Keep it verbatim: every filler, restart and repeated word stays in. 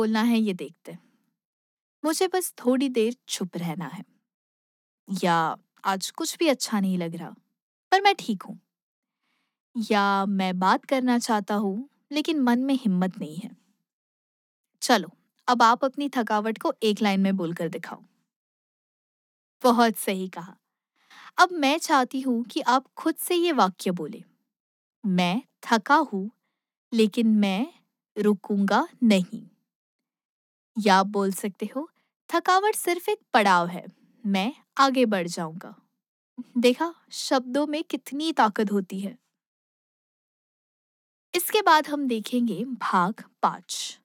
बोलना है ये देखते हैं। मुझे बस थोड़ी देर चुप रहना है, या आज कुछ भी अच्छा नहीं लग रहा, पर मैं ठीक हूँ। या मैं बात करना चाहता हूँ, लेकिन मन में हिम्मत नहीं है। चलो, अब आप अपनी थकावट को एक लाइन में बोलकर दिखाओ। बहुत सही कहा। अब मैं चाहती हूँ कि आप खुद से ये वाक्य बोले। मैं थका हूँ, लेकिन मैं रुकूंगा नहीं। या आप बोल सकते हो, थकावट सिर्फ एक पड़ाव है, मैं आगे बढ़ जाऊंगा। देखा, शब्दों में कितनी ताकत होती है। इसके बाद हम देखेंगे भाग पाँच।